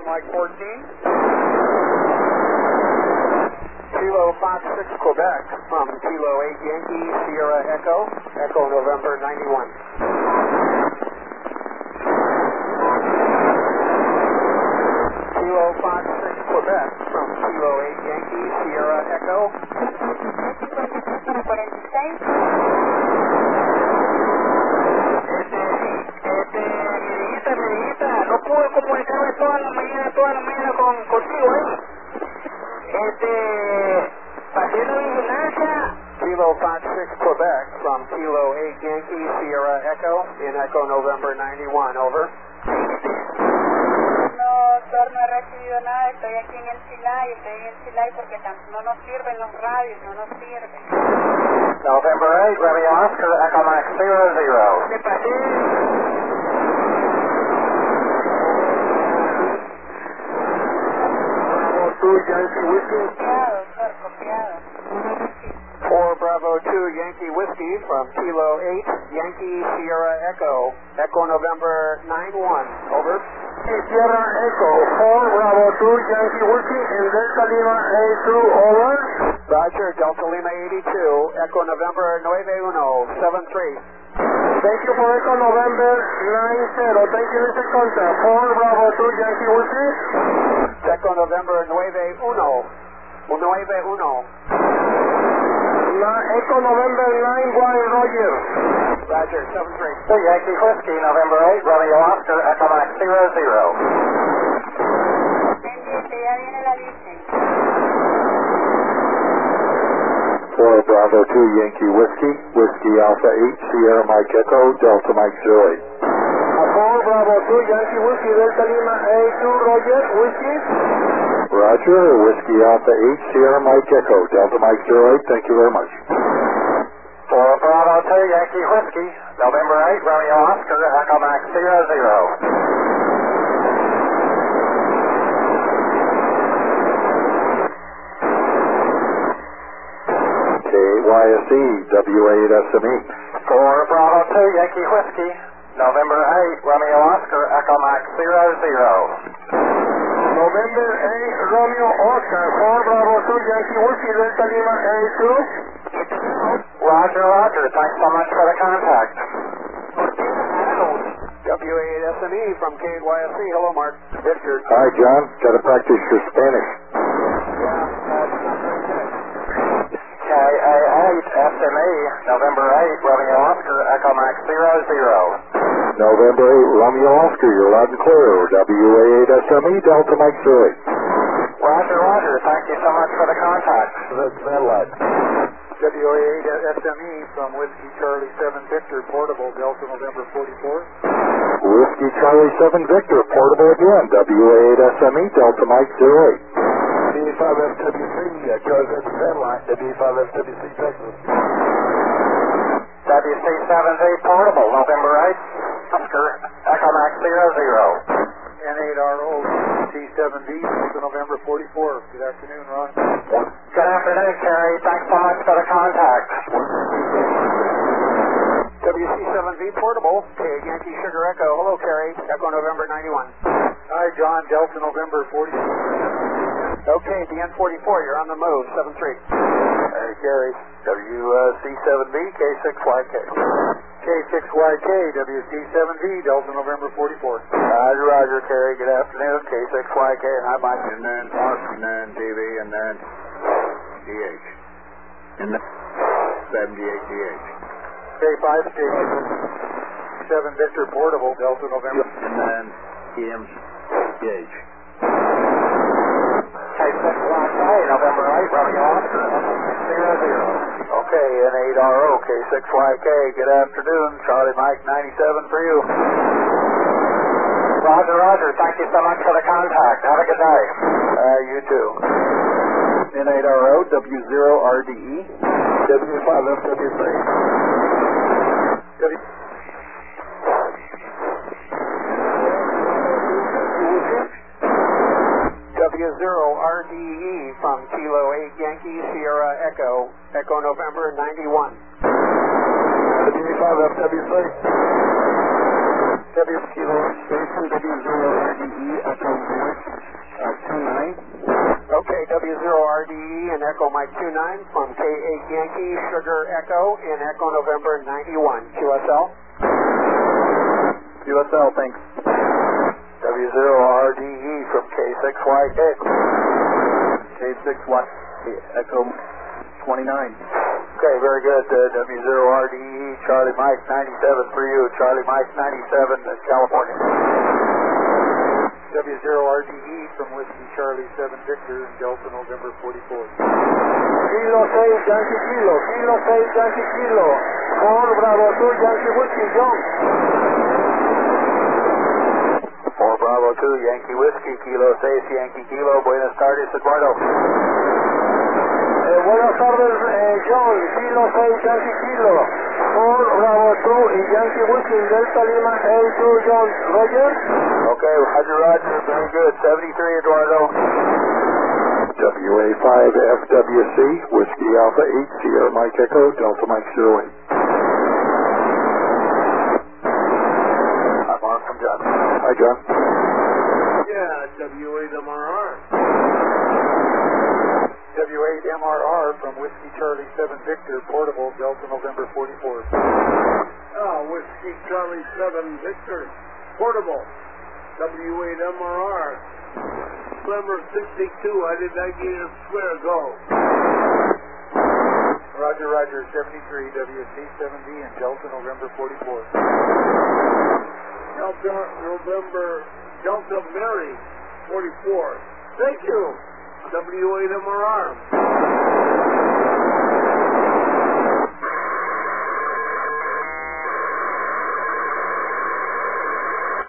Mike 14. Kilo Fox 6 Quebec from Kilo 8 Yankee Sierra Echo, Echo November 91. Kilo Fox 6 Quebec from Kilo 8 Yankee Sierra Echo. No pude comunicarme toda la mañana contigo, pasé la vigilancia. Kilo Fox 6 Quebec from Kilo 8 Yankee Sierra Echo in Echo November 91, over. No, doctor, no he recibido nada, estoy aquí en el Silay porque no nos sirven los radios, no nos sirven. November 8, Romeo Oscar, Echo Max 00. Le pasé. Yankee Whiskey. Copiado, doctor, copiado. 4 Bravo 2 Yankee Whiskey from Kilo 8 Yankee Sierra Echo, Echo November 91, over. Sierra Echo, 4 Bravo 2 Yankee Whiskey in Delta Lima A2, over. Roger, Delta Lima 82, Echo November 91, 73. Thank you for Echo November 90. Thank you, Mr. Contact. 4 Bravo 2 Yankee Whiskey. Echo November 91. Echo November 91, Roger. Roger, 73. Yankee Whiskey, November 8, Romeo Oscar, Echo Max 00. Pendiente, ya viene la lista. 4 Bravo 2 Yankee Whiskey, Whiskey Alpha 8, Sierra Mike Echo, Delta Mike 08. 4 Bravo 2 Yankee Whiskey, Delta Lima A2, Roger, Whiskey. Roger, Whiskey Alpha 8, Sierra Mike Echo, Delta Mike 08, thank you very much. 4 Bravo 2 Yankee Whiskey, November 8, Romeo Oscar, Echo Max 00. KYSE, W8SME. 4 Bravo 2 Yankee Whiskey, November 8, Romeo Oscar, Echo Max 00. November 8, Romeo Oscar, 4 Bravo 2 Yankee Whiskey, Delta Lima A2. Roger, thanks so much for the contact. W8SME from KYSE, hello Mark. Victor. Hi John, gotta practice your Spanish. KA8 SME, November 8, Romeo Oscar, Echo Max 00. November 8, Romeo Oscar, you're loud and clear. WA8 SME, Delta Mike 08. Roger, thank you so much for the contact. That's satellite. WA8 SME from Whiskey Charlie 7 Victor, portable, Delta November 44. Whiskey Charlie 7 Victor, portable again. WA8 SME, Delta Mike 08. W5FWC, Charlie 7 satellite, W5FWC Texas. WC7V portable, November 8, Oscar, Echo Max 00. N8RO, T7V, November 44. Good afternoon, Ron. Good afternoon, Kerry. Thanks so much for the contact. WC7V portable, Yankee Sugar Echo. Hello, Kerry. Echo November 91. Hi, John. Delta November 44. Okay, the N44, you're on the move, 73. Hey, Kerry. WC7V, K6YK. K6YK, WC7V, Delta November 44. Roger, Kerry. Good afternoon, K6YK. Hi, Mike. And then Mark, and then TV, and then DH. And then 78DH. K5 station. 7 Victor portable, Delta November. And then EMGH. K6YK, November 8, Romeo Oscar, 00. Okay, N8RO, K6YK, good afternoon. Charlie Mike 97 for you. Roger, thank you so much for the contact. Have a good day. You too. N8RO, W0RDE, W5FWC. W0RDE from Kilo 8 Yankee Sierra Echo, Echo November 91. W5FWC. W Kilo Station W0RDE Echo Mike 29. Okay, W0RDE and Echo Mike 29 from K8 Yankee Sugar Echo in Echo November 91. QSL? QSL, thanks. W0RDE from K6YK. K6Y Echo 29. Okay, very good. W0RDE, Charlie Mike 97 for you. Charlie Mike 97 in California. W0RDE from Whiskey Charlie 7 Victor in Delta November 44. Kilo 6 Yankee Kilo, Kilo 6 Yankee Kilo. 4 Bravo 2 Yankee Whiskey, John. 4 Bravo 2 Yankee Whiskey, Kilo 6 Yankee Kilo. Buenas tardes, Eduardo. Buenas tardes, John. Kilo 6 Yankee Kilo. 4 Bravo 2 Yankee Whiskey, Delta Lima A2 John. Roger? Okay, Roger, Roger. Very good. 73, Eduardo. WA5FWC, Whiskey Alpha 8, Sierra Mike Echo, Delta Mike 08. I'm on from John. Hi, John. Yeah, W8MRR. W8MRR from Whiskey Charlie 7 Victor, Portable, Delta November 44. Oh, Whiskey Charlie 7 Victor, Portable, W8MRR. November 62, I did not get a square go. Roger, Roger, 73, WC7D in Delta November 44. Delta Mary 44. Thank you, W8MRR.